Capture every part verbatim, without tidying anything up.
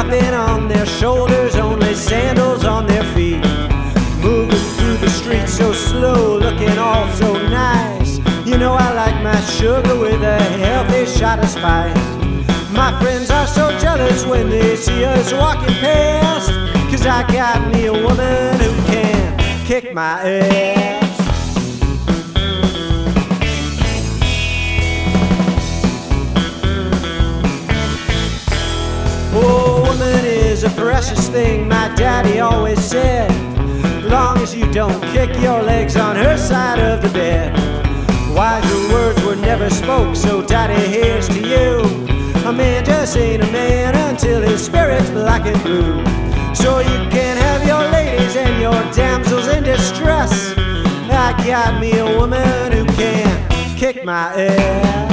Nothing on their shoulders, only sandals on their feet. Moving through the streets so slow, looking all so nice. You know I like my sugar with a healthy shot of spice. My friends are so jealous when they see us walking past, 'cause I got me a woman who can kick my ass. Oh, woman is a precious thing, my daddy always said. Long as you don't kick your legs on her side of the bed. Wiser words were never spoke, so daddy, here's to you. A man just ain't a man until his spirit's black and blue. So you can have your ladies and your damsels in distress. I got me a woman who can kick my ass.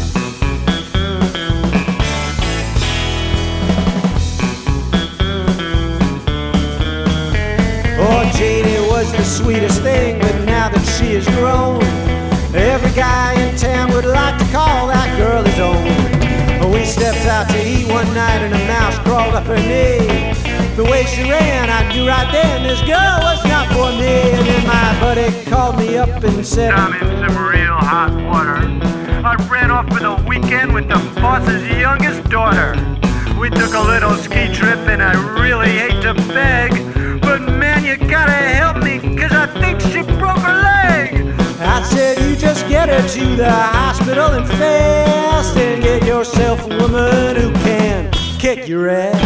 Oh, Janie was the sweetest thing, but now that she is grown, every guy in town would like to call that girl his own. We stepped out to eat one night and a mouse crawled up her knee. The way she ran, I knew right then this girl was not for me. And then my buddy called me up and said, I'm in some real hot water. I ran off for the weekend with the boss's youngest daughter. We took a little ski trip and I really hate to beg, but man, you gotta help me, 'cause I think she broke her leg. I said, you just get her to the hospital and fast, and get yourself a woman who can kick your ass.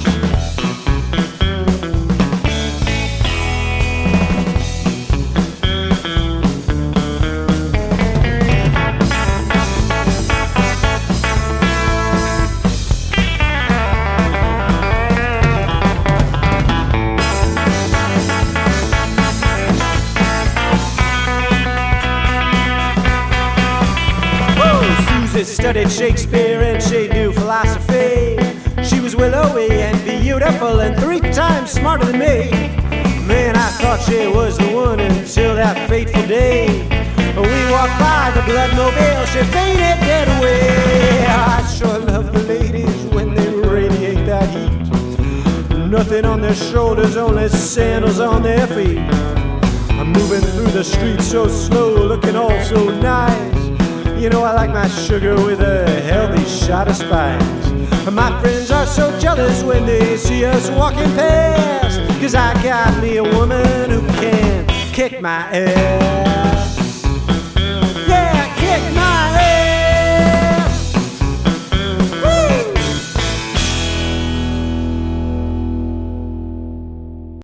Studied Shakespeare and she knew philosophy. She was willowy and beautiful and three times smarter than me. Man, I thought she was the one until that fateful day. We walked by the Bloodmobile, she fainted dead away. I sure love the ladies when they radiate that heat. Nothing on their shoulders, only sandals on their feet. I'm moving through the streets so slow, looking all so nice. You know I like my sugar with a healthy shot of spice. My friends are so jealous when they see us walking past, 'cause I got me a woman who can kick my ass.